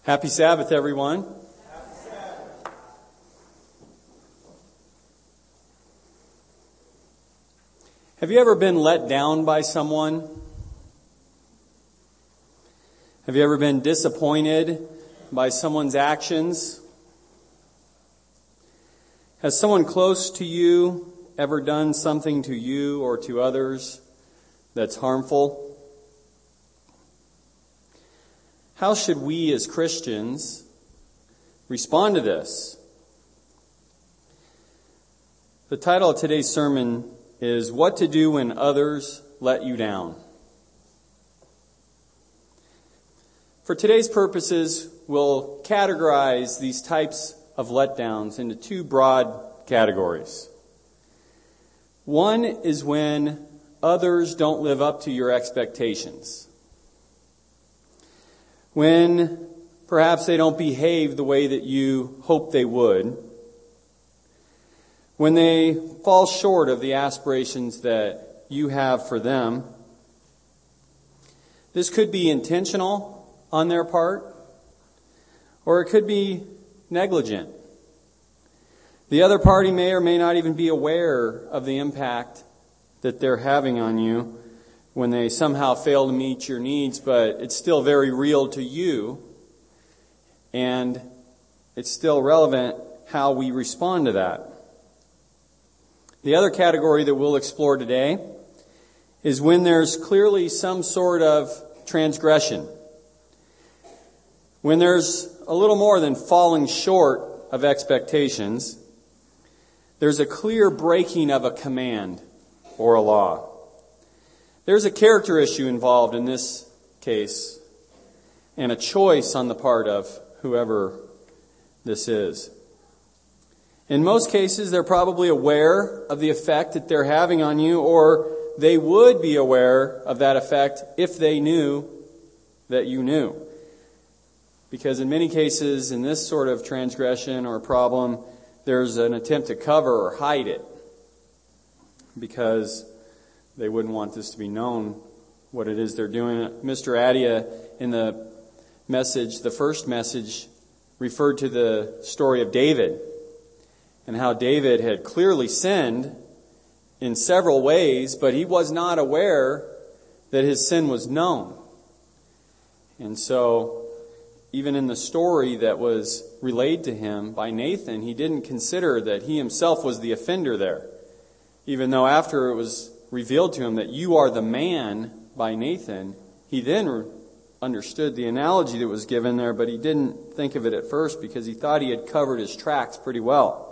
Happy Sabbath, everyone. Happy Sabbath. Have you ever been let down by someone? Have you ever been disappointed by someone's actions? Has someone close to you ever done something to you or to others that's harmful? How should we as Christians respond to this? The title of today's sermon is What to Do When Others Let You Down. For today's purposes, we'll categorize these types of letdowns into two broad categories. One is when others don't live up to your expectations. When perhaps they don't behave the way that you hope they would. When they fall short of the aspirations that you have for them. This could be intentional on their part, or it could be negligent. The other party may or may not even be aware of the impact that they're having on you when they somehow fail to meet your needs, but it's still very real to you, and it's still relevant how we respond to that. The other category that we'll explore today is when there's clearly some sort of transgression. When there's a little more than falling short of expectations, there's a clear breaking of a command or a law. There's a character issue involved in this case, and a choice on the part of whoever this is. In most cases, they're probably aware of the effect that they're having on you, or they would be aware of that effect if they knew that you knew. Because in many cases, in this sort of transgression or problem, there's an attempt to cover or hide it, because they wouldn't want this to be known, what it is they're doing. Mr. Adia, in the first message, referred to the story of David and how David had clearly sinned in several ways, but he was not aware that his sin was known. And so, even in the story that was relayed to him by Nathan, he didn't consider that he himself was the offender there. Even though after it was revealed to him that you are the man by Nathan, he then understood the analogy that was given there, but he didn't think of it at first because he thought he had covered his tracks pretty well.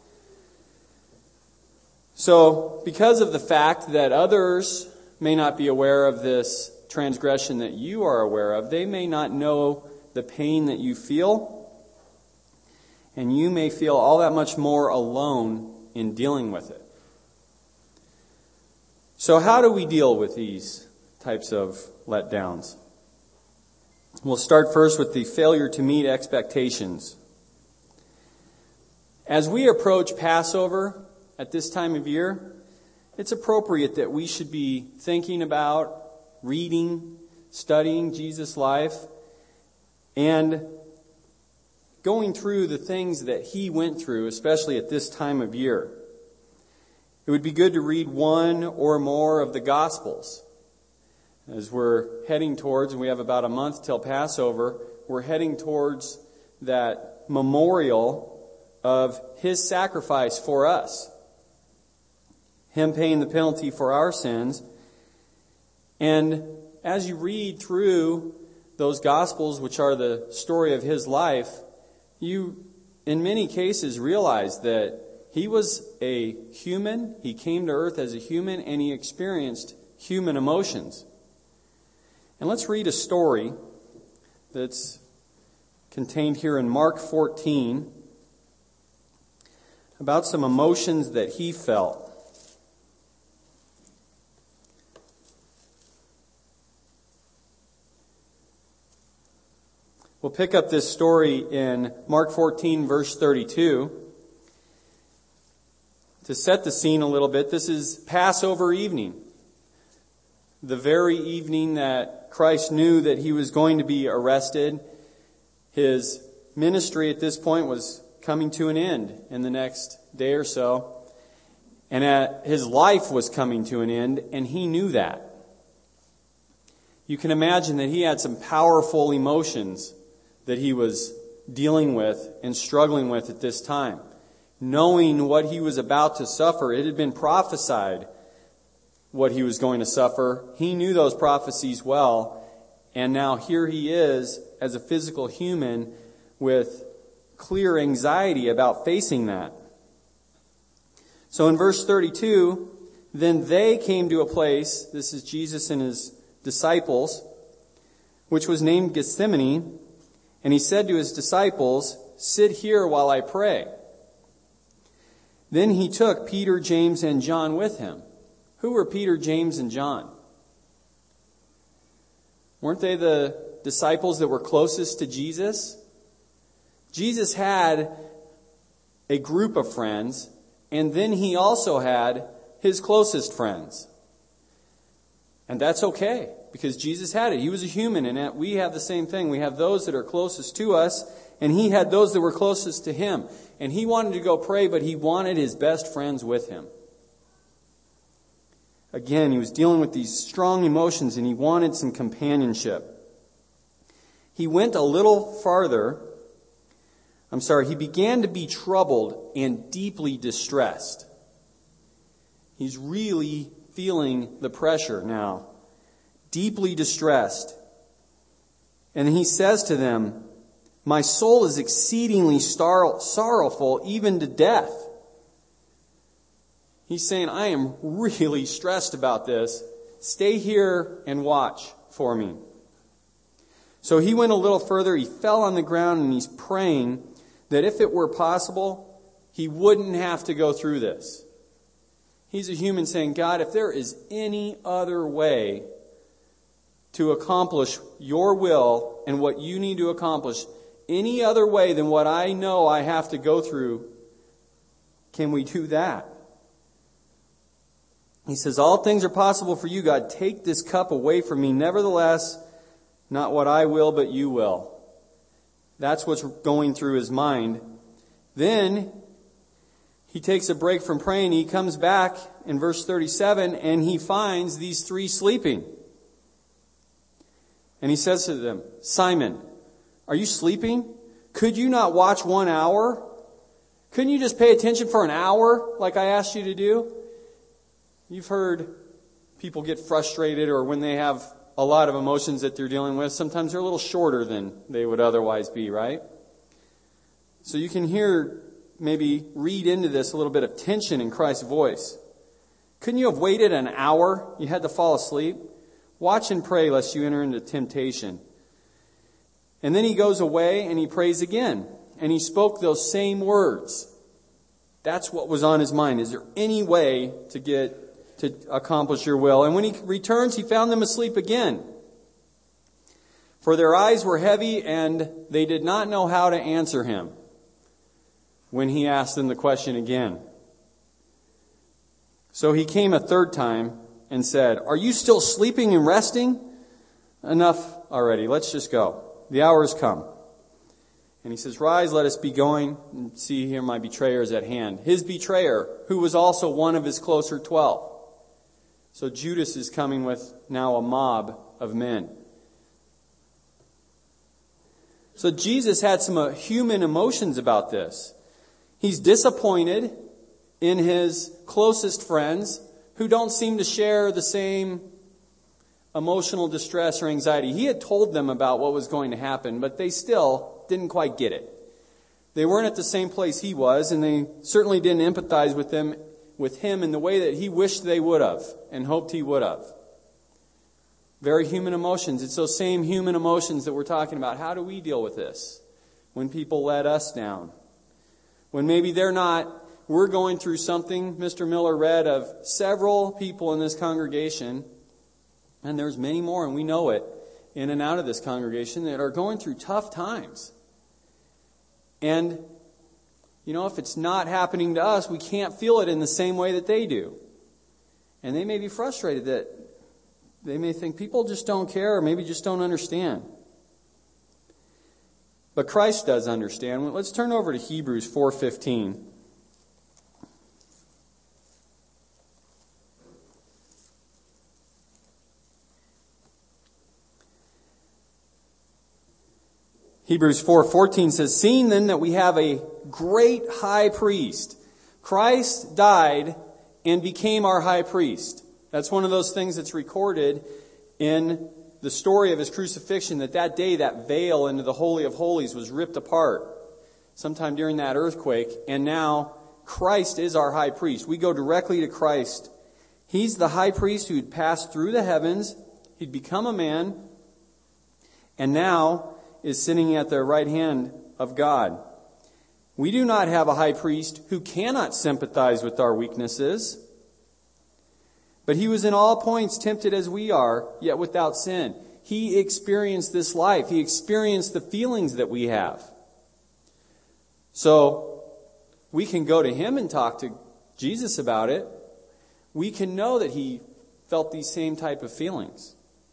So, because of the fact that others may not be aware of this transgression that you are aware of, they may not know the pain that you feel, and you may feel all that much more alone in dealing with it. So how do we deal with these types of letdowns? We'll start first with the failure to meet expectations. As we approach Passover at this time of year, it's appropriate that we should be thinking about, reading, studying Jesus' life, and going through the things that he went through, especially at this time of year. It would be good to read one or more of the Gospels. As we're heading towards, and we have about a month till Passover, we're heading towards that memorial of his sacrifice for us. Him paying the penalty for our sins. And as you read through those Gospels, which are the story of his life, you, in many cases, realize that he was a human. He came to earth as a human, and he experienced human emotions. And let's read a story that's contained here in Mark 14 about some emotions that he felt. We'll pick up this story in Mark 14, verse 32. To set the scene a little bit, this is Passover evening. The very evening that Christ knew that he was going to be arrested His ministry at this point was coming to an end in the next day or so. And his life was coming to an end, and he knew that. You can imagine that he had some powerful emotions that he was dealing with and struggling with at this time. Knowing what he was about to suffer, it had been prophesied what he was going to suffer. He knew those prophecies well, and now here he is as a physical human with clear anxiety about facing that. So in verse 32, then they came to a place, this is Jesus and his disciples, which was named Gethsemane, and he said to his disciples, sit here while I pray. Then he took Peter, James, and John with him. Who were Peter, James, and John? Weren't they the disciples that were closest to Jesus? Jesus had a group of friends, and then he also had his closest friends. And that's okay, because Jesus had it. He was a human, and we have the same thing. We have those that are closest to us, and he had those that were closest to him. And he wanted to go pray, but he wanted his best friends with him. Again, he was dealing with these strong emotions, and he wanted some companionship. He went a little farther. He began to be troubled and deeply distressed. He's really feeling the pressure now. Deeply distressed. And he says to them, my soul is exceedingly sorrowful, even to death. He's saying, I am really stressed about this. Stay here and watch for me. So he went a little further. He fell on the ground and he's praying that if it were possible, he wouldn't have to go through this. He's a human saying, God, if there is any other way to accomplish your will and what you need to accomplish, any other way than what I know I have to go through, can we do that? He says, all things are possible for you, God. Take this cup away from me. Nevertheless, not what I will, but you will. That's what's going through his mind. Then he takes a break from praying. He comes back in verse 37 and he finds these three sleeping. And he says to them, Simon, are you sleeping? Could you not watch 1 hour? Couldn't you just pay attention for an hour like I asked you to do? You've heard people get frustrated, or when they have a lot of emotions that they're dealing with, sometimes they're a little shorter than they would otherwise be, right? So you can maybe read into this a little bit of tension in Christ's voice. Couldn't you have waited an hour? You had to fall asleep. Watch and pray lest you enter into temptation. And then he goes away and he prays again. And he spoke those same words. That's what was on his mind. Is there any way to accomplish your will? And when he returns, he found them asleep again. For their eyes were heavy and they did not know how to answer him when he asked them the question again. So he came a third time and said, are you still sleeping and resting? Enough already. Let's just go. The hour has come. And he says, rise, let us be going. And see here, my betrayer is at hand. His betrayer, who was also one of his closer 12. So Judas is coming with now a mob of men. So Jesus had some human emotions about this. He's disappointed in his closest friends who don't seem to share the same emotional distress or anxiety. He had told them about what was going to happen, but they still didn't quite get it. They weren't at the same place he was, and they certainly didn't empathize with him in the way that he wished they would have and hoped he would have. Very human emotions. It's those same human emotions that we're talking about. How do we deal with this when people let us down? When maybe we're going through something. Mr. Miller read of several people in this congregation, and there's many more, and we know it, in and out of this congregation, that are going through tough times. And, if it's not happening to us, we can't feel it in the same way that they do. And they may be frustrated that they may think people just don't care or maybe just don't understand. But Christ does understand. Let's turn over to Hebrews 4:15. Hebrews 4:14 says, "Seeing then that we have a great high priest." Christ died and became our high priest. That's one of those things that's recorded in the story of his crucifixion, that day that veil into the Holy of Holies was ripped apart sometime during that earthquake, and now Christ is our high priest. We go directly to Christ. He's the high priest who'd passed through the heavens, he'd become a man, and now is sitting at the right hand of God. We do not have a high priest who cannot sympathize with our weaknesses, but he was in all points tempted as we are, yet without sin. He experienced this life. He experienced the feelings that we have. So we can go to him and talk to Jesus about it. We can know that he felt these same type of feelings.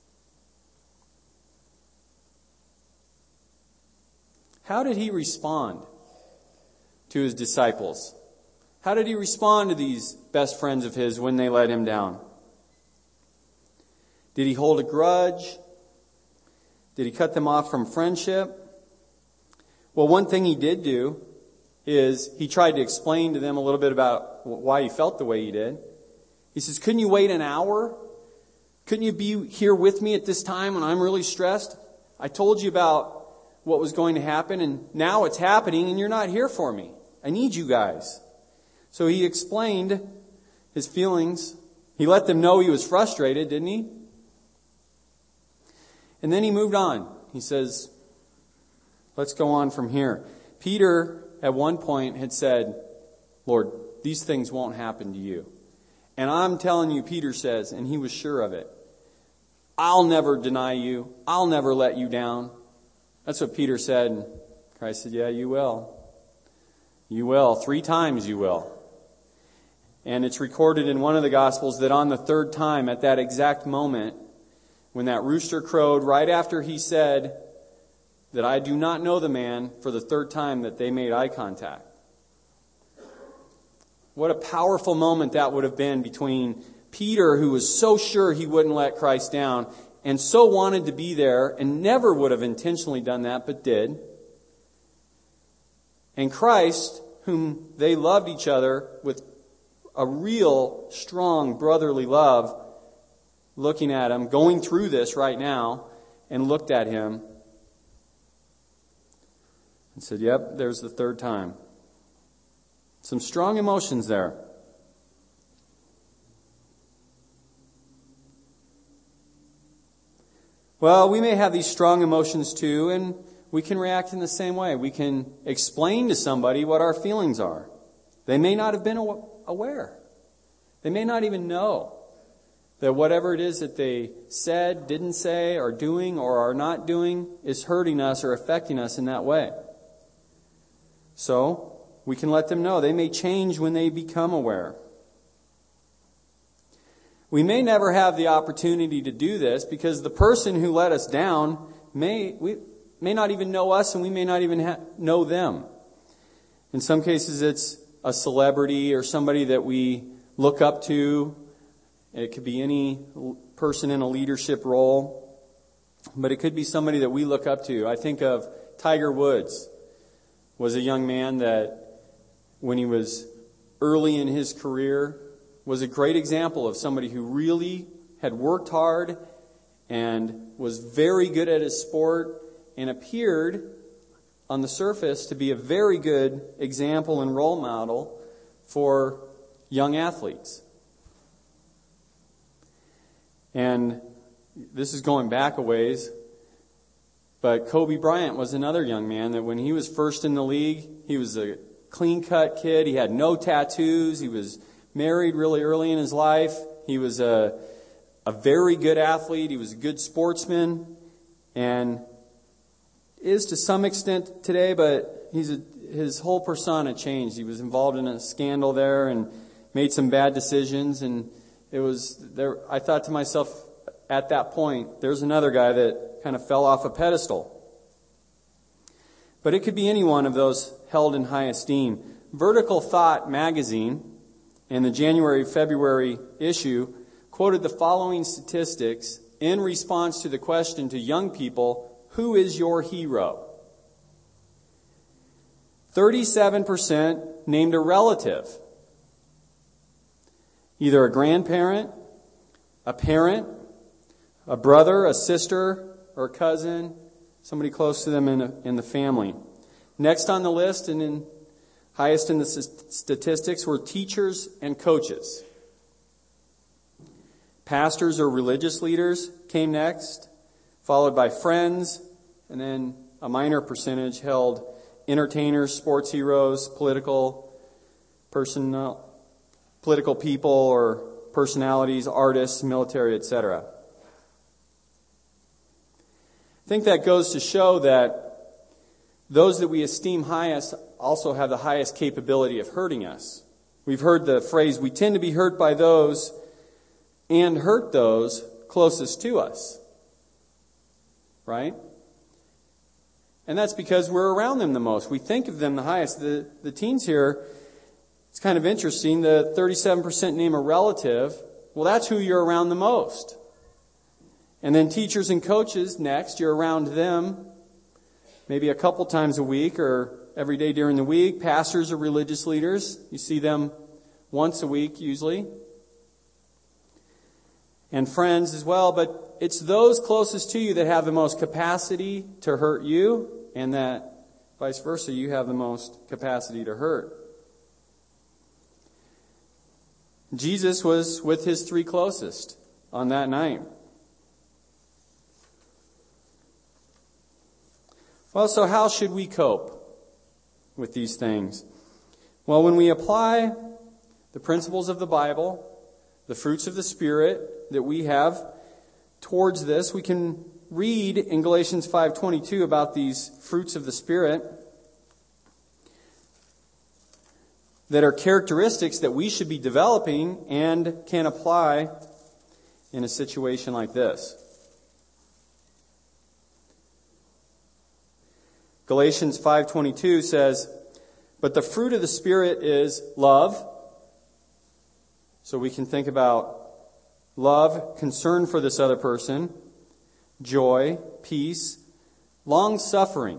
How did he respond to his disciples? How did he respond to these best friends of his when they let him down? Did he hold a grudge? Did he cut them off from friendship? Well, one thing he did do is he tried to explain to them a little bit about why he felt the way he did. He says, couldn't you wait an hour? Couldn't you be here with me at this time when I'm really stressed? I told you about what was going to happen, and now it's happening, and you're not here for me. I need you guys. So he explained his feelings. He let them know he was frustrated, didn't he? And then he moved on. He says, let's go on from here. Peter, at one point, had said, Lord, these things won't happen to you. And I'm telling you, Peter says, and he was sure of it, I'll never deny you. I'll never let you down. That's what Peter said. And Christ said, yeah, you will. You will. 3 times you will. And it's recorded in one of the Gospels that on the 3rd time, at that exact moment, when that rooster crowed, right after he said that I do not know the man, for the 3rd time that they made eye contact. What a powerful moment that would have been between Peter, who was so sure he wouldn't let Christ down, and so wanted to be there, and never would have intentionally done that, but did. And Christ, whom they loved each other with a real strong brotherly love, looking at him, going through this right now, and looked at him and said, yep, there's the 3rd time. Some strong emotions there. Well, we may have these strong emotions too, and we can react in the same way. We can explain to somebody what our feelings are. They may not have been aware. They may not even know that whatever it is that they said, didn't say, are doing, or are not doing is hurting us or affecting us in that way. So, we can let them know. They may change when they become aware. We may never have the opportunity to do this because the person who let us down may not even know us, and we may not even know them. In some cases, it's a celebrity or somebody that we look up to. It could be any person in a leadership role, but it could be somebody that we look up to. I think of Tiger Woods, was a young man that when he was early in his career was a great example of somebody who really had worked hard and was very good at his sport and appeared on the surface to be a very good example and role model for young athletes. And this is going back a ways, but Kobe Bryant was another young man that when he was first in the league, he was a clean-cut kid. He had no tattoos. He was married really early in his life. He was a very good athlete. He was a good sportsman, and is to some extent today, but his whole persona changed. He was involved in a scandal there and made some bad decisions, and it was there. I thought to myself at that point, there's another guy that kind of fell off a pedestal. But it could be any one of those held in high esteem. Vertical Thought magazine, in the January-February issue, quoted the following statistics in response to the question to young people, who is your hero? 37% named a relative. Either a grandparent, a parent, a brother, a sister, or a cousin, somebody close to them in the family. Next on the list, and highest in the statistics, were teachers and coaches. Pastors or religious leaders came next, followed by friends, and then a minor percentage held entertainers, sports heroes, political people or personalities, artists, military, etc. I think that goes to show that those that we esteem highest also have the highest capability of hurting us. We've heard the phrase, we tend to be hurt by those and hurt those closest to us. Right? And that's because we're around them the most. We think of them the highest. The teens here, it's kind of interesting. The 37% name a relative. Well, that's who you're around the most. And then teachers and coaches next. You're around them maybe a couple times a week or every day during the week. Pastors or religious leaders. You see them once a week usually. And friends as well. But it's those closest to you that have the most capacity to hurt you, and that vice versa, you have the most capacity to hurt. Jesus was with his three closest on that night. Well, so how should we cope with these things? Well, when we apply the principles of the Bible, the fruits of the Spirit that we have towards this, we can read in Galatians 5:22 about these fruits of the Spirit that are characteristics that we should be developing and can apply in a situation like this. Galatians 5:22 says, "But the fruit of the Spirit is love." So we can think about love, concern for this other person, joy, peace, long-suffering.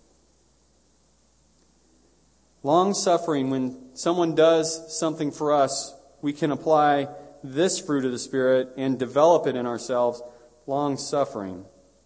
Long-suffering, when someone does something for us, we can apply this fruit of the Spirit and develop it in ourselves. Long-suffering.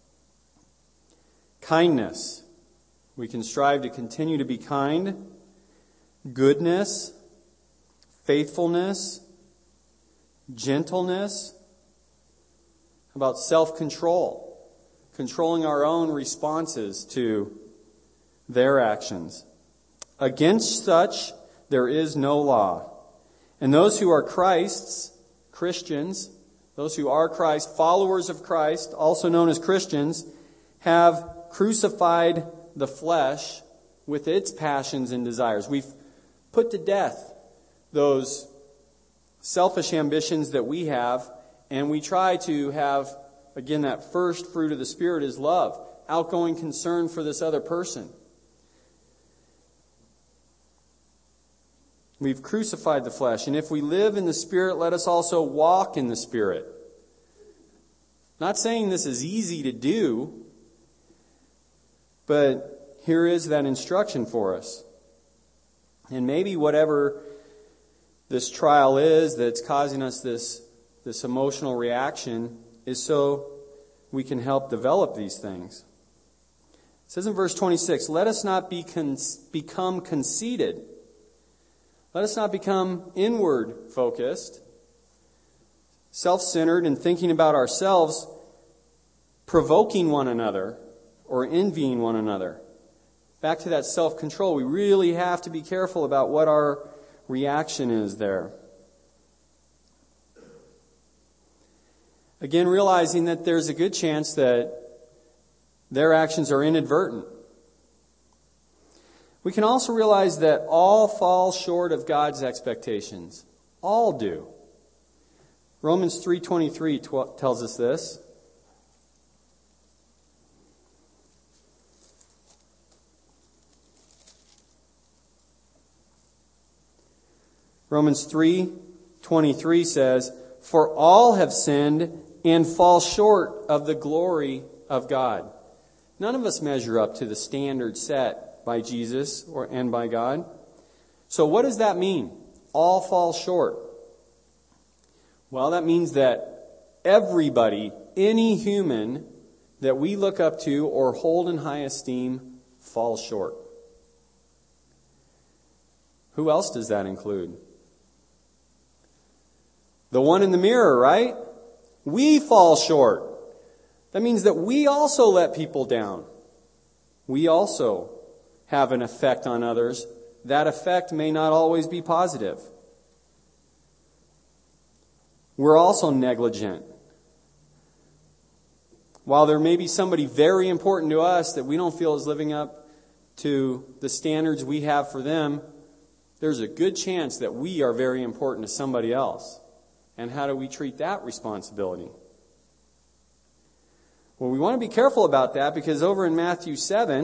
Kindness. We can strive to continue to be kind. Goodness. Faithfulness. Gentleness. About self-control. Controlling our own responses to their actions. Against such there is no law. And those who are Christ's, Christians, those who are Christ, followers of Christ, also known as Christians, have crucified the flesh with its passions and desires. We've put to death those selfish ambitions that we have, and we try to have, again, that first fruit of the Spirit is love, outgoing concern for this other person. We've crucified the flesh, and if we live in the Spirit, let us also walk in the Spirit. Not saying this is easy to do, but here is that instruction for us. And maybe whatever this trial is that's causing us this emotional reaction is so we can help develop these things. It says in verse 26, "Let us not become conceited." Let us not become inward focused, self-centered, and thinking about ourselves, provoking one another or envying one another. Back to that self-control. We really have to be careful about what our reaction is there. Again, realizing that there's a good chance that their actions are inadvertent. We can also realize that all fall short of God's expectations. All do. Romans 3:23 tells us this. Romans 3:23 says, "For all have sinned and fall short of the glory of God." None of us measure up to the standard set by Jesus and by God. So what does that mean? All fall short. Well, that means that everybody, any human that we look up to or hold in high esteem, falls short. Who else does that include? The one in the mirror, right? We fall short. That means that we also let people down. We also have an effect on others. That effect may not always be positive. We're also negligent. While there may be somebody very important to us that we don't feel is living up to the standards we have for them, there's a good chance that we are very important to somebody else. And how do we treat that responsibility? Well, we want to be careful about that because over in Matthew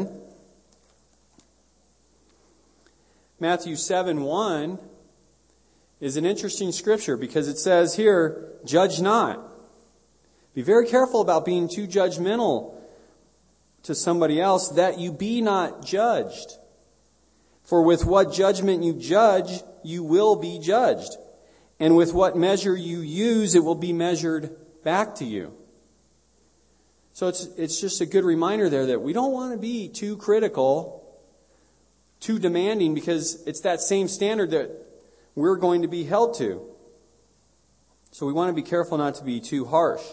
7:1 is an interesting scripture because it says here, "Judge not." Be very careful about being too judgmental to somebody else, that you be not judged. For with what judgment you judge, you will be judged. And with what measure you use, it will be measured back to you. So it's just a good reminder there that we don't want to be too critical, too demanding, because it's that same standard that we're going to be held to. So we want to be careful not to be too harsh.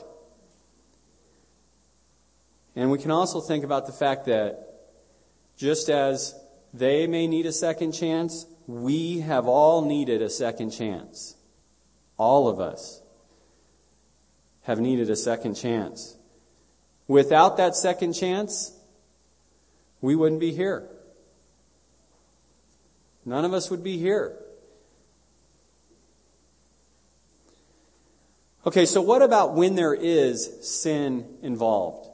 And we can also think about the fact that just as they may need a second chance, we have all needed a second chance. All of us have needed a second chance. Without that second chance, we wouldn't be here. None of us would be here. Okay, so what about when there is sin involved?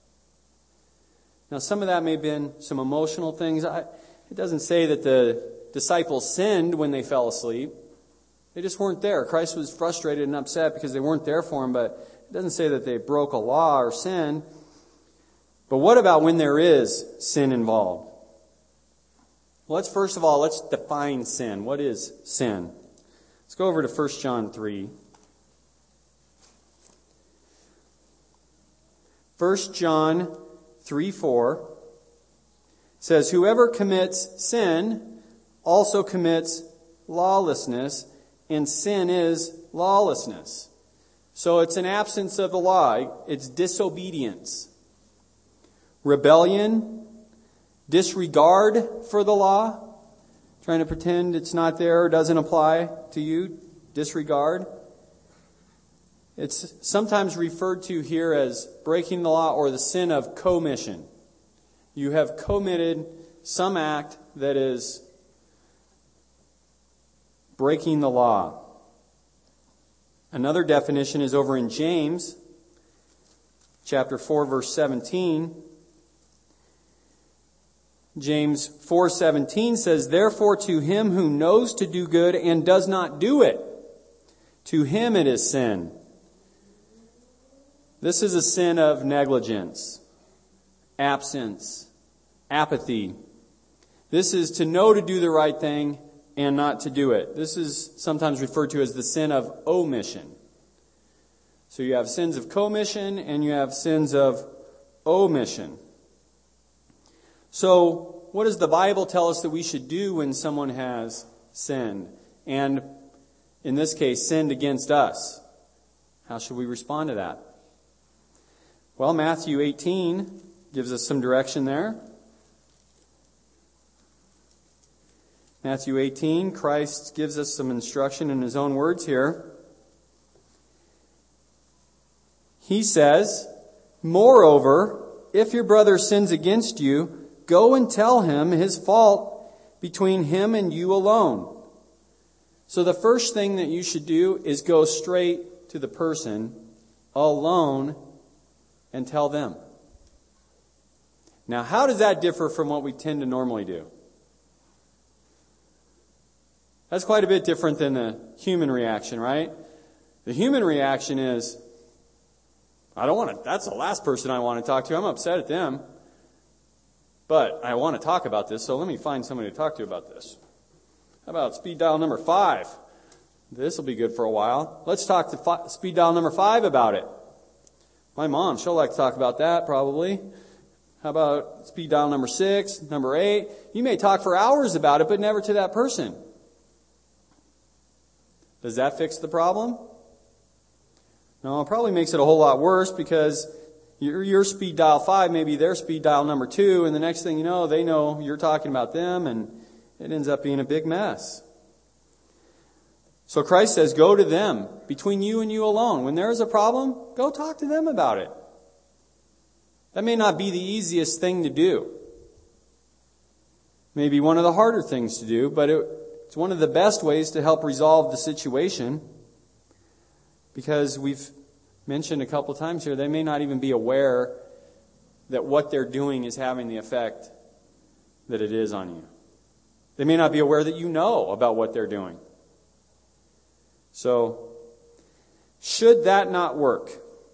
Now, some of that may have been some emotional things. It doesn't say that the disciples sinned when they fell asleep. They just weren't there. Christ was frustrated and upset because they weren't there for him, but it doesn't say that they broke a law or sin. But what about when there is sin involved? Well, first of all, let's define sin. What is sin? Let's go over to 1 John 3. 1 John 3:4 says, "Whoever commits sin also commits lawlessness, and sin is lawlessness." So it's an absence of the law. It's disobedience. Rebellion, disregard for the law, trying to pretend it's not there or doesn't apply to you, disregard. It's sometimes referred to here as breaking the law or the sin of commission. You have committed some act that is breaking the law. Another definition is over in James, chapter 4, verse 17. James 4:17 says, "Therefore to him who knows to do good and does not do it, to him it is sin." This is a sin of negligence, absence, apathy. This is to know to do the right thing and not to do it. This is sometimes referred to as the sin of omission. So you have sins of commission and you have sins of omission. So what does the Bible tell us that we should do when someone has sinned? And in this case, sinned against us. How should we respond to that? Well, Matthew 18 gives us some direction there. Matthew 18, Christ gives us some instruction in his own words here. He says, "Moreover, if your brother sins against you, go and tell him his fault between him and you alone." So the first thing that you should do is go straight to the person alone and tell them. Now, how does that differ from what we tend to normally do? That's quite a bit different than the human reaction, right? The human reaction is, that's the last person I want to talk to. I'm upset at them. But I want to talk about this, so let me find somebody to talk to about this. How about speed dial number 5? This will be good for a while. Let's talk to speed dial number 5 about it. My mom, she'll like to talk about that probably. How about speed dial number 6, number 8? You may talk for hours about it, but never to that person. Does that fix the problem? No, it probably makes it a whole lot worse, because your speed dial 5 may be their speed dial number 2, and the next thing you know, they know you're talking about them, and it ends up being a big mess. So Christ says, go to them, between you and you alone. When there is a problem, go talk to them about it. That may not be the easiest thing to do. Maybe one of the harder things to do, but it's one of the best ways to help resolve the situation. Because we've mentioned a couple times here, they may not even be aware that what they're doing is having the effect that it is on you. They may not be aware that you know about what they're doing. So, should that not work,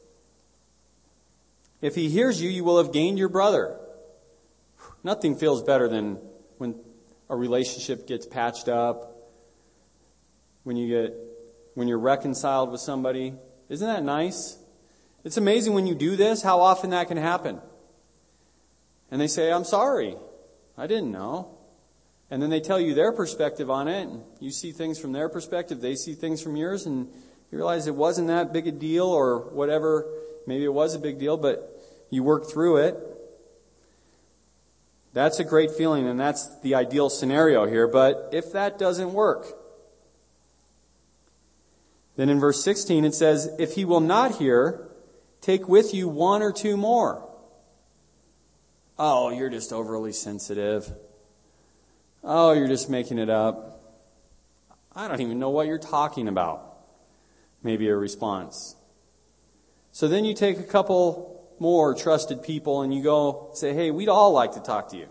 if he hears you, you will have gained your brother. Nothing feels better than when a relationship gets patched up, when you're reconciled with somebody. Isn't that nice? It's amazing when you do this, how often that can happen. And they say, I'm sorry. I didn't know. And then they tell you their perspective on it, and you see things from their perspective, they see things from yours, and you realize it wasn't that big a deal, or whatever. Maybe it was a big deal, but you worked through it. That's a great feeling, and that's the ideal scenario here. But if that doesn't work, then in verse 16 it says, if he will not hear, take with you 1 or 2 more. Oh, you're just overly sensitive. Oh, you're just making it up. I don't even know what you're talking about. Maybe a response. So then you take a couple more trusted people and you go say, hey, we'd all like to talk to you.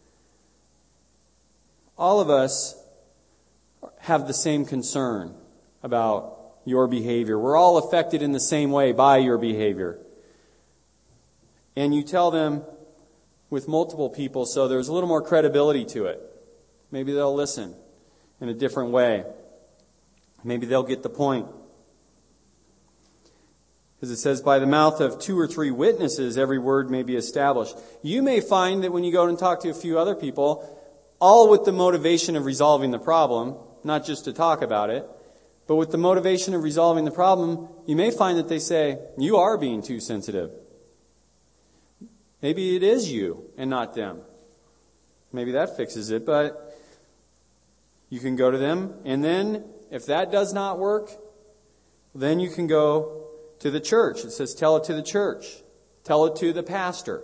All of us have the same concern about your behavior. We're all affected in the same way by your behavior. And you tell them with multiple people, so there's a little more credibility to it. Maybe they'll listen in a different way. Maybe they'll get the point. Because it says, by the mouth of 2 or 3 witnesses, every word may be established. You may find that when you go and talk to a few other people, all with the motivation of resolving the problem, not just to talk about it, but with the motivation of resolving the problem, you may find that they say, you are being too sensitive. Maybe it is you and not them. Maybe that fixes it, but you can go to them, and then if that does not work, then you can go to the church. It says tell it to the church. Tell it to the pastor.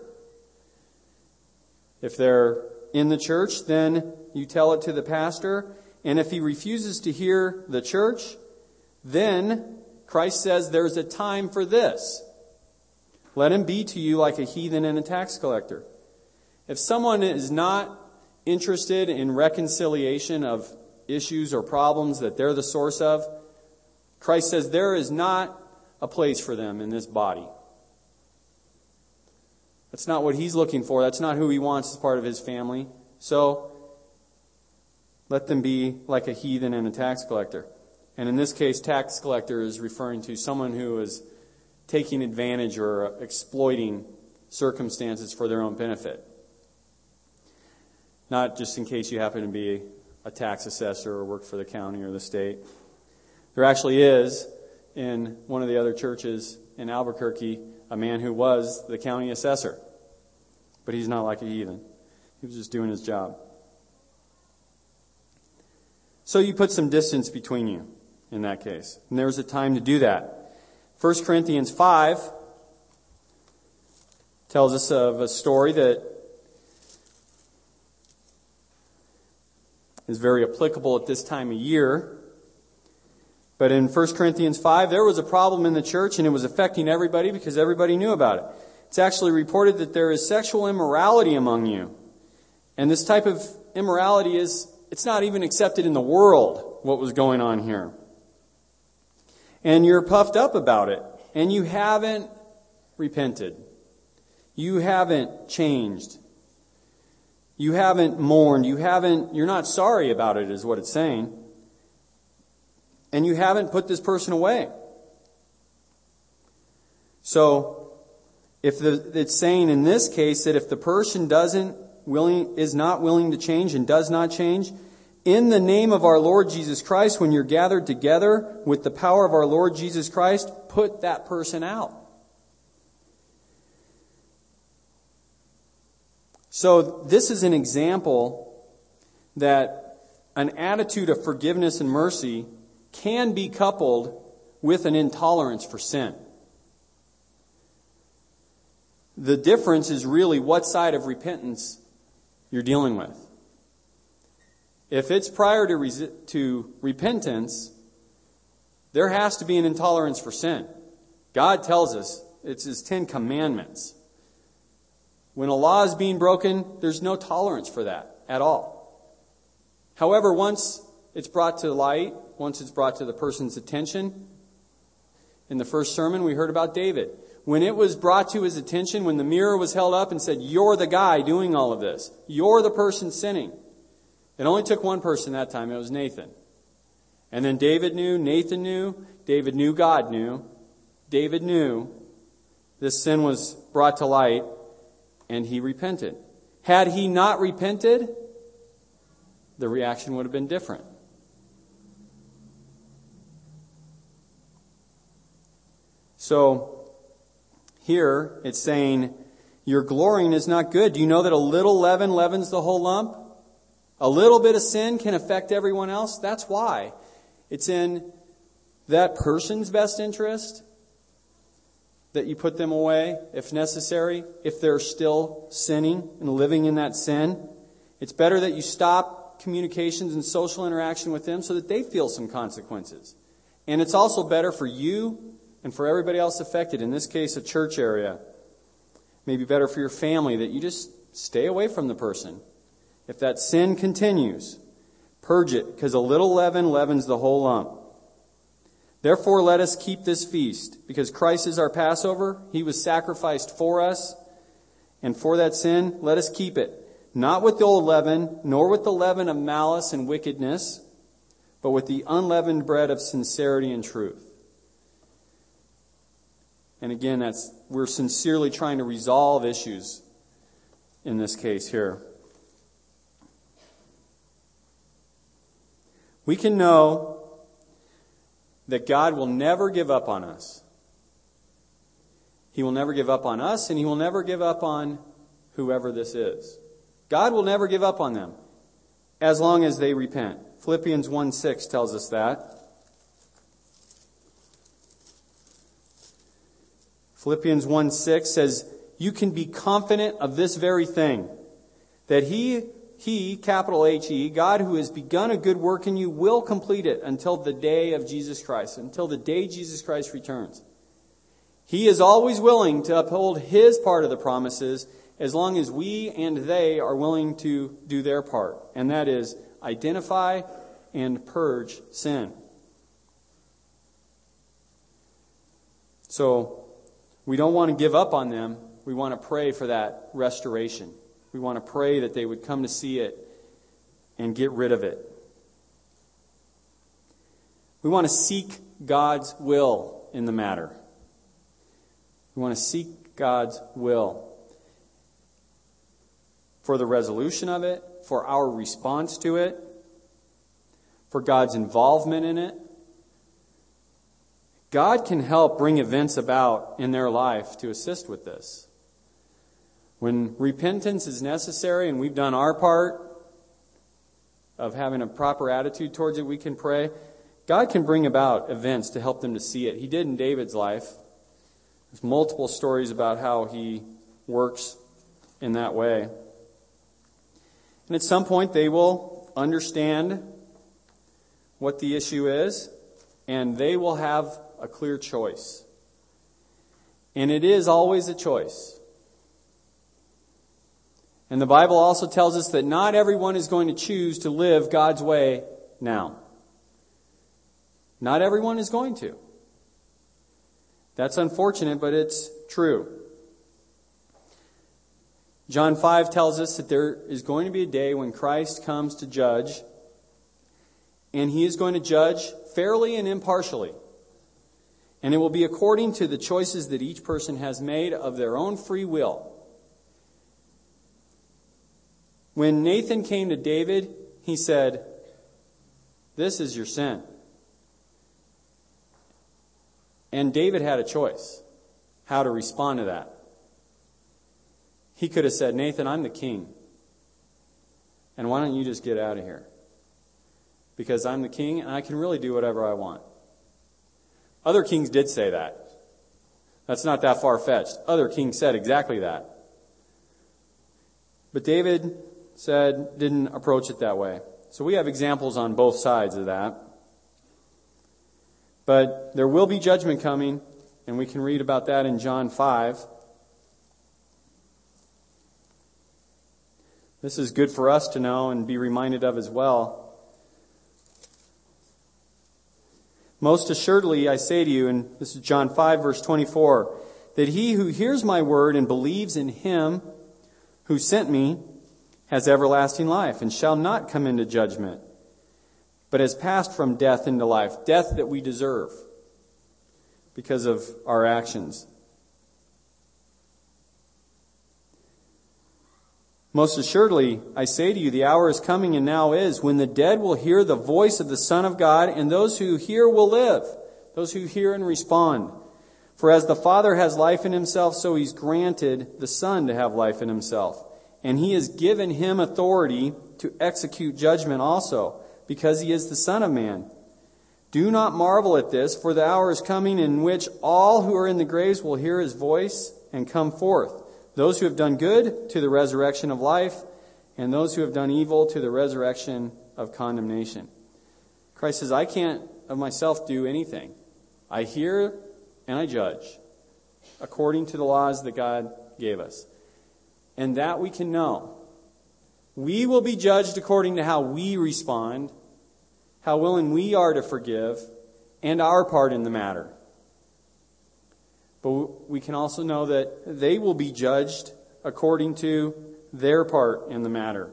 If they're in the church, then you tell it to the pastor. And if he refuses to hear the church, then Christ says there's a time for this. Let him be to you like a heathen and a tax collector. If someone is not interested in reconciliation of issues or problems that they're the source of, Christ says there is not a place for them in this body. That's not what he's looking for. That's not who he wants as part of his family. So, let them be like a heathen and a tax collector. And in this case, tax collector is referring to someone who is taking advantage or exploiting circumstances for their own benefit. Not just in case you happen to be a tax assessor or work for the county or the state. There actually is, in one of the other churches in Albuquerque, a man who was the county assessor. But he's not like a heathen. He was just doing his job. So you put some distance between you in that case. And there was a time to do that. 1 Corinthians 5 tells us of a story that is very applicable at this time of year. But in 1 Corinthians 5, there was a problem in the church, and it was affecting everybody because everybody knew about it. It's actually reported that there is sexual immorality among you. And this type of immorality is It's not even accepted in the world what was going on here. And you're puffed up about it. And you haven't repented. You haven't changed. You haven't mourned. You're not sorry about it, is what it's saying. And you haven't put this person away. So, it's saying in this case that if the person is not willing to change and does not change, in the name of our Lord Jesus Christ, when you're gathered together with the power of our Lord Jesus Christ, put that person out. So this is an example that an attitude of forgiveness and mercy can be coupled with an intolerance for sin. The difference is really what side of repentance you're dealing with. If it's prior to repentance, there has to be an intolerance for sin. God tells us, it's His 10 Commandments. When a law is being broken, there's no tolerance for that at all. However, once it's brought to light, once it's brought to the person's attention, in the first sermon we heard about David. When it was brought to his attention, when the mirror was held up and said, you're the guy doing all of this. You're the person sinning. It only took one person that time. It was Nathan. And then David knew, Nathan knew, David knew, God knew. David knew this sin was brought to light, and he repented. Had he not repented, the reaction would have been different. So, here it's saying, your glorying is not good. Do you know that a little leaven leavens the whole lump? A little bit of sin can affect everyone else. That's why. It's in that person's best interest that you put them away, if necessary, if they're still sinning and living in that sin. It's better that you stop communications and social interaction with them so that they feel some consequences. And it's also better for you and for everybody else affected, in this case, a church area. Maybe better for your family that you just stay away from the person. If that sin continues, purge it, because a little leaven leavens the whole lump. Therefore, let us keep this feast, because Christ is our Passover. He was sacrificed for us, and for that sin, let us keep it. Not with the old leaven, nor with the leaven of malice and wickedness, but with the unleavened bread of sincerity and truth. And again, we're sincerely trying to resolve issues in this case here. We can know that God will never give up on us. He will never give up on us, and He will never give up on whoever this is. God will never give up on them as long as they repent. Philippians 1:6 tells us that. Philippians 1:6 says, you can be confident of this very thing, that He, capital H-E, God who has begun a good work in you will complete it until the day of Jesus Christ, until the day Jesus Christ returns. He is always willing to uphold His part of the promises as long as we and they are willing to do their part. And that is identify and purge sin. So, we don't want to give up on them. We want to pray for that restoration. We want to pray that they would come to see it and get rid of it. We want to seek God's will in the matter. We want to seek God's will for the resolution of it, for our response to it, for God's involvement in it. God can help bring events about in their life to assist with this. When repentance is necessary and we've done our part of having a proper attitude towards it, we can pray. God can bring about events to help them to see it. He did in David's life. There's multiple stories about how He works in that way. And at some point they will understand what the issue is, and they will have a clear choice. And it is always a choice. And the Bible also tells us that not everyone is going to choose to live God's way now. Not everyone is going to. That's unfortunate, but it's true. John 5 tells us that there is going to be a day when Christ comes to judge, and He is going to judge fairly and impartially. And it will be according to the choices that each person has made of their own free will. When Nathan came to David, he said, "This is your sin." And David had a choice how to respond to that. He could have said, "Nathan, I'm the king. And why don't you just get out of here? Because I'm the king and I can really do whatever I want." Other kings did say that. That's not that far-fetched. Other kings said exactly that. But David didn't approach it that way. So we have examples on both sides of that. But there will be judgment coming, and we can read about that in John 5. This is good for us to know and be reminded of as well. "Most assuredly, I say to you," and this is John 5, verse 24, "that he who hears my word and believes in him who sent me has everlasting life, and shall not come into judgment, but has passed from death into life." Death that we deserve because of our actions. "Most assuredly, I say to you, the hour is coming and now is, when the dead will hear the voice of the Son of God, and those who hear will live." Those who hear and respond. "For as the Father has life in himself, so he's granted the Son to have life in himself. And he has given him authority to execute judgment also, because he is the Son of Man. Do not marvel at this, for the hour is coming in which all who are in the graves will hear his voice and come forth. Those who have done good to the resurrection of life, and those who have done evil to the resurrection of condemnation." Christ says, I can't of myself do anything. I hear and I judge according to the laws that God gave us. And that we can know. We will be judged according to how we respond, how willing we are to forgive, and our part in the matter. But we can also know that they will be judged according to their part in the matter.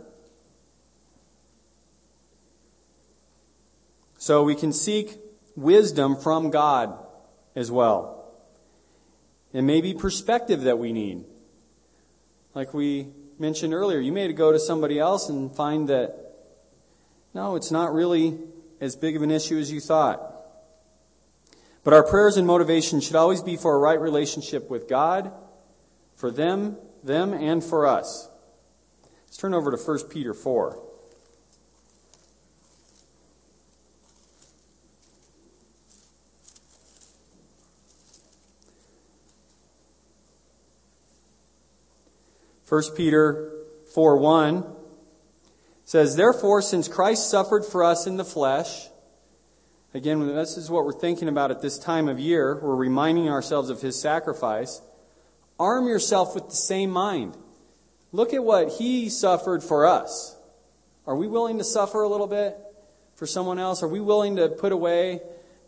So we can seek wisdom from God as well. It may be perspective that we need. Like we mentioned earlier, you may go to somebody else and find that, no, it's not really as big of an issue as you thought. But our prayers and motivation should always be for a right relationship with God, for them, and for us. Let's turn over to 1 Peter 4. First Peter 4:1 says, "Therefore, since Christ suffered for us in the flesh," again, this is what we're thinking about at this time of year. We're reminding ourselves of his sacrifice. "Arm yourself with the same mind." Look at what he suffered for us. Are we willing to suffer a little bit for someone else? Are we willing to put away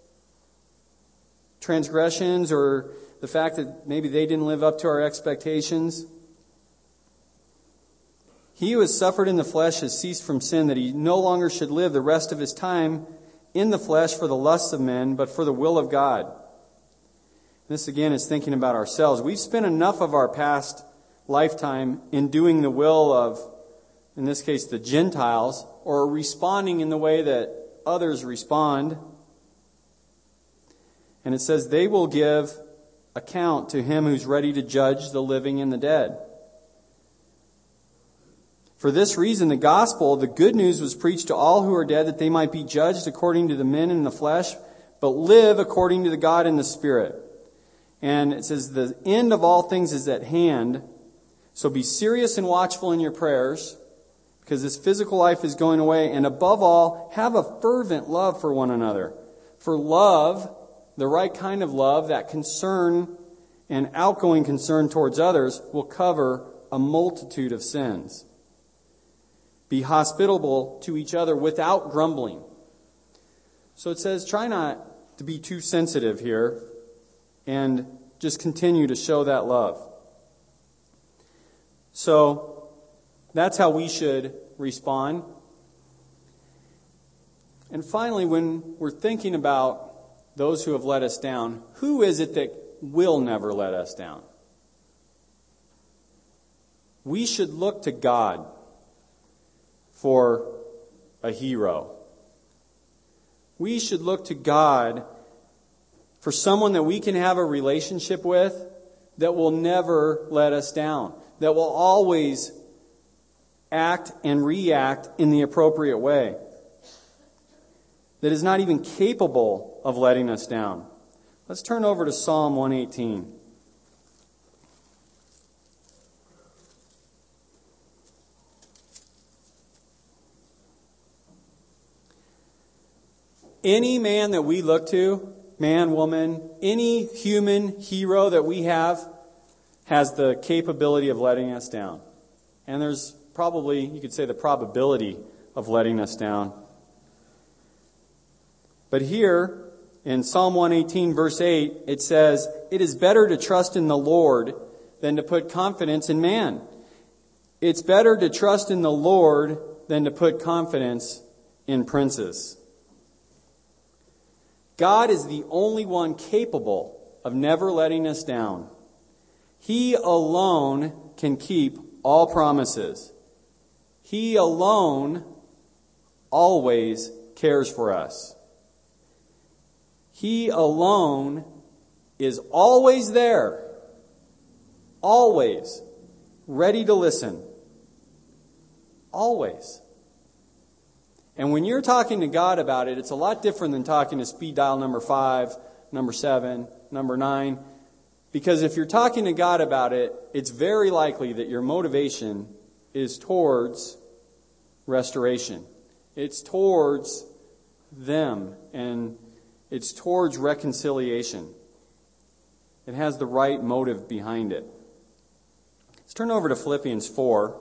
transgressions or the fact that maybe they didn't live up to our expectations? "He who has suffered in the flesh has ceased from sin, that he no longer should live the rest of his time in the flesh for the lusts of men, but for the will of God." This again is thinking about ourselves. We've spent enough of our past lifetime in doing the will of, in this case, the Gentiles, or responding in the way that others respond. And it says they will give account to him who's ready to judge the living and the dead. "For this reason, the gospel, the good news, was preached to all who are dead, that they might be judged according to the men in the flesh, but live according to the God in the Spirit." And it says, "The end of all things is at hand. So be serious and watchful in your prayers, because this physical life is going away. And above all, have a fervent love for one another. For love, the right kind of love, that concern and outgoing concern towards others, will cover a multitude of sins. Be hospitable to each other without grumbling. So it says, try not to be too sensitive here and just continue to show that love. So that's how we should respond. And finally, when we're thinking about those who have let us down, who is it that will never let us down? We should look to God for a hero. We should look to God for someone that we can have a relationship with that will never let us down, that will always act and react in the appropriate way, that is not even capable of letting us down. Let's turn over to Psalm 118. Any man that we look to, man, woman, any human hero that we have, has the capability of letting us down. And there's probably, you could say, the probability of letting us down. But here, in Psalm 118, verse 8, it says, "It is better to trust in the Lord than to put confidence in man." It's better to trust in the Lord than to put confidence in princes. God is the only one capable of never letting us down. He alone can keep all promises. He alone always cares for us. He alone is always there, always ready to listen. Always. And when you're talking to God about it, it's a lot different than talking to speed dial number 5, number 7, number 9. Because if you're talking to God about it, it's very likely that your motivation is towards restoration. It's towards them, and it's towards reconciliation. It has the right motive behind it. Let's turn over to Philippians 4.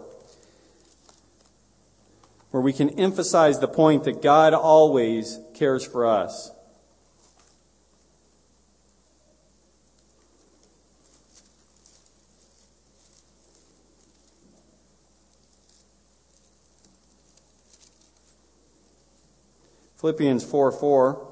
Where we can emphasize the point that God always cares for us. Philippians 4:4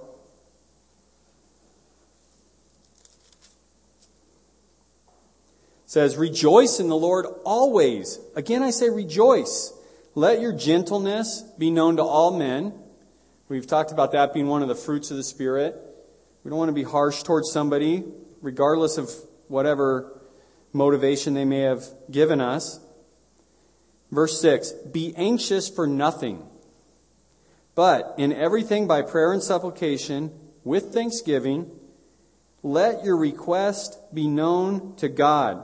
says, "Rejoice in the Lord always." Again, I say rejoice. "Let your gentleness be known to all men." We've talked about that being one of the fruits of the Spirit. We don't want to be harsh towards somebody, regardless of whatever motivation they may have given us. Verse 6, "Be anxious for nothing, but in everything by prayer and supplication, with thanksgiving, let your request be known to God."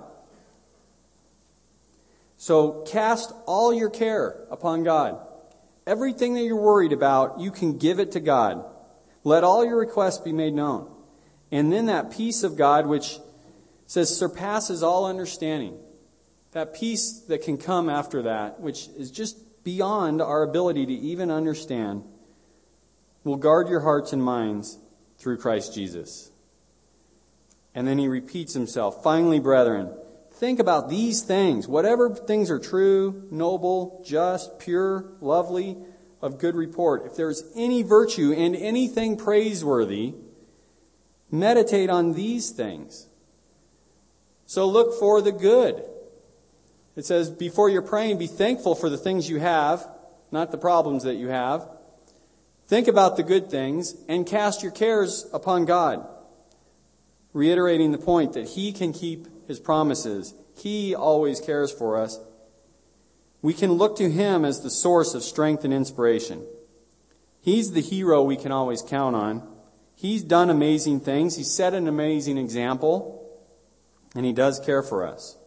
So cast all your care upon God. Everything that you're worried about, you can give it to God. Let all your requests be made known. And then that peace of God, which says surpasses all understanding, that peace that can come after that, which is just beyond our ability to even understand, will guard your hearts and minds through Christ Jesus. And then he repeats himself, "Finally, brethren, think about these things. Whatever things are true, noble, just, pure, lovely, of good report. If there is any virtue and anything praiseworthy, meditate on these things." So look for the good. It says, before you're praying, be thankful for the things you have, not the problems that you have. Think about the good things and cast your cares upon God. Reiterating the point that He can keep His promises. He always cares for us. We can look to Him as the source of strength and inspiration. He's the hero we can always count on. He's done amazing things. He set an amazing example. And He does care for us.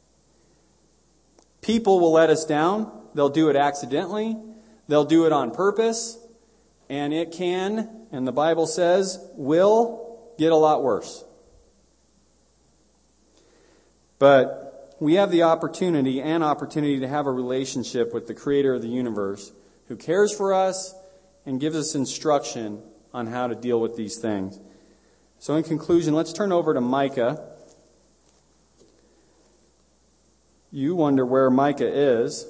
People will let us down. They'll do it accidentally. They'll do it on purpose. And it can, and the Bible says, will get a lot worse. But we have the opportunity to have a relationship with the Creator of the universe, who cares for us and gives us instruction on how to deal with these things. So in conclusion, let's turn over to Micah. You wonder where Micah is.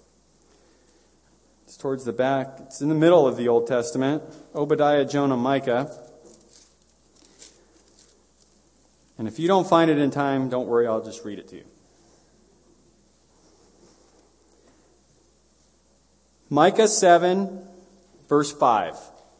It's towards the back. It's in the middle of the Old Testament. Obadiah, Jonah, Micah. And if you don't find it in time, don't worry, I'll just read it to you. Micah 7, verse 5.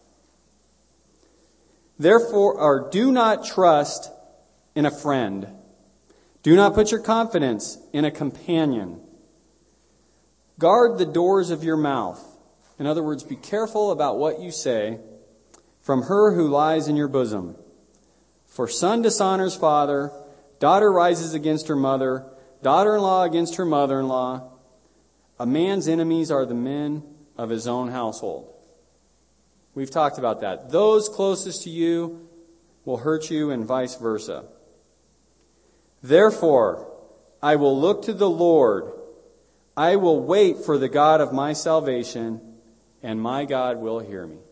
Therefore, do not trust in a friend. Do not put your confidence in a companion. Guard the doors of your mouth. In other words, be careful about what you say from her who lies in your bosom. For son dishonors father, daughter rises against her mother, daughter-in-law against her mother-in-law. A man's enemies are the men of his own household. We've talked about that. Those closest to you will hurt you and vice versa. Therefore, I will look to the Lord. I will wait for the God of my salvation, and my God will hear me.